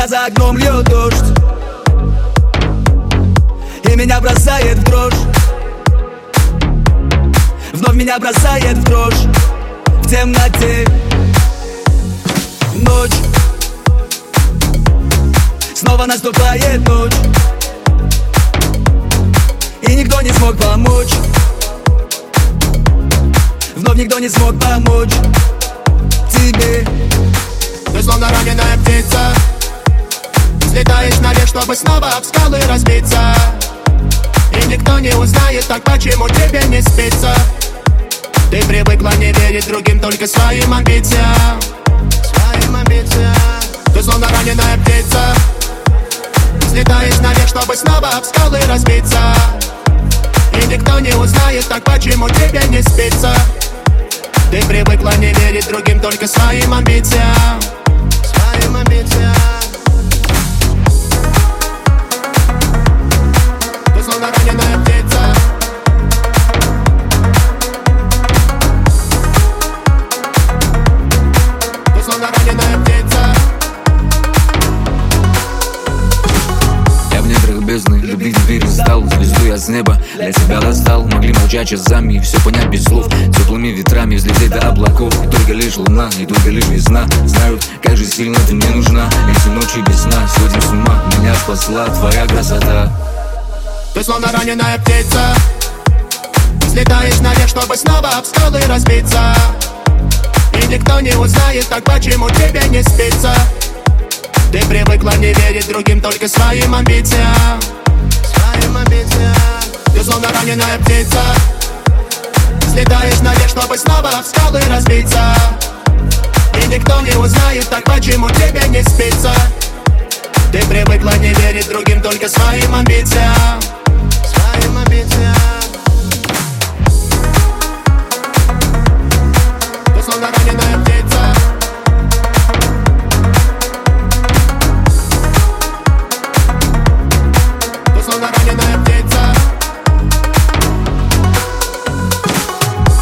когда за окном льет дождь и меня бросает в дрожь. Вновь меня бросает в дрожь в темноте. Ночь, снова наступает ночь, и никто не смог помочь. Вновь никто не смог помочь тебе. Ты словно раненая птица, взлетаешь наверх, чтобы снова об скалы разбиться. И никто не узнает, так почему тебе не спится. Ты привыкла не верить другим, только своим амбициям. Ты словно раненая птица, взлетаешь наверх, чтобы снова об скалы разбиться. И никто не узнает, так почему тебе не спится. Ты привыкла не верить другим, только своим амбициям. Ты словно раненая птица. Ты словно раненая птица. Я в недрах бездны, любить перестал. Звезду я с неба для тебя достал. Могли молчать часами и все понять без слов. Теплыми ветрами взлететь до облаков. И только лишь луна, и только лишь весна знают, как же сильно ты мне нужна. Эти ночи без сна, сходим с ума. Меня спасла твоя красота. Ты словно раненая птица, взлетаешь наверх, чтобы снова об скалы разбиться. И никто не узнает, так почему тебе не спится. Ты привыкла не верить другим, только своим амбициям. Ты словно раненая птица, взлетаешь наверх, чтобы снова об скалы разбиться. И никто не узнает, так почему тебе не спится. Ты привыкла не верить другим, только своим амбициям.